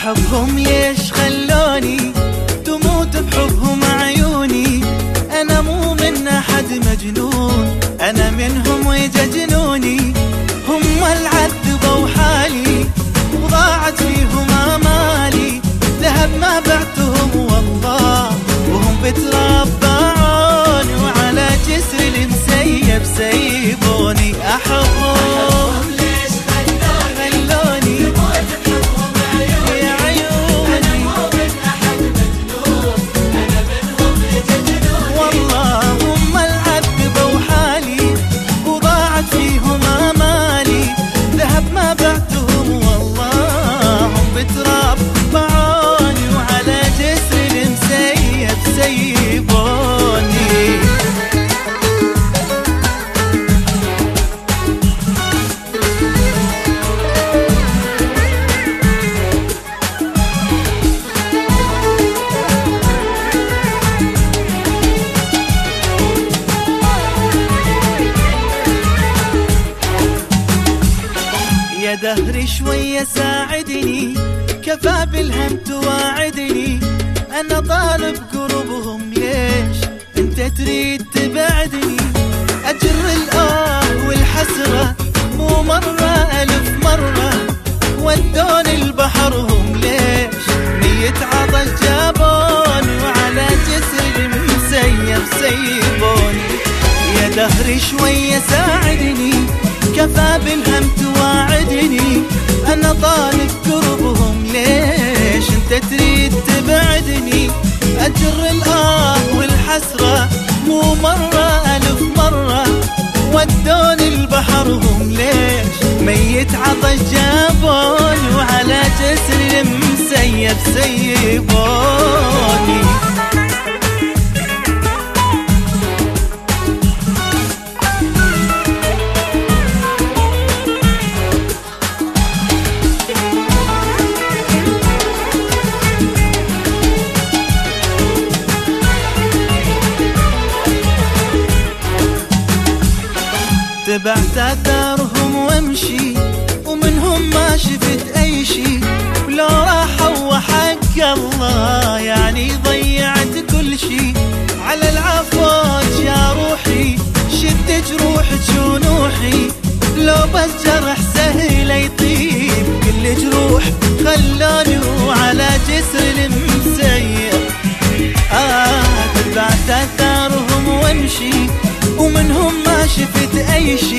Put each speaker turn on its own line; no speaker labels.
أحبهم ليش خلوني تموت بحبهم عيوني. أنا مو من أحد مجنون، أنا منهم ويجا جنوني. هم العذبوا حالي وضاعت فيهم آمالي، ذهب ما بعتهم والله وهم بتربعوني، وعلى جسر المسيب سيبوني. أحبهم
ليش خلوني تموت بحبهم عيوني.
يا عيوني
أنا مو من أحد مجنون، أنا منهم ويجا جنوني.
والله هم العذبوا حالي وضاعت فيهم آمالي، ذهب ما بعتهم والله هم بتربعوني، وعلى جسر المسيب سيبوني. يا دهري شوية ساعدني، كفى بالهم تواعدني. أنا طالب قربهم ليش أنت تريد تبعدني. أجر الآه والحسرة مو مرة ألف مرة، ودوني البحر هم ليش ميت عطش جابوني، وعلى جسر المسيب سيبوني. يا دهري شوية ساعدني، كفى بالهم تواعدني. أنا طالب قربهم ليش أنت تريد تبعدني. أجر الآه والحسرة مو مرة ألف مرة، ودوني البحر هم ليش ميت عطش جابوني، وعلى جسر المسيب سيبوني. تبعت آثارهم وامشي، ومنهم ما شفت أي شي، ولو راحوا وحق الله يعني ضيعت كل شي. على العفوات يا روحي شد جروحك ونوحي، لو بس جرح سهل يطيب كل جروح خلوني، وعلى جسر المسيب تبعت آثارهم وامشي، ومنهم ما شفت أي شي،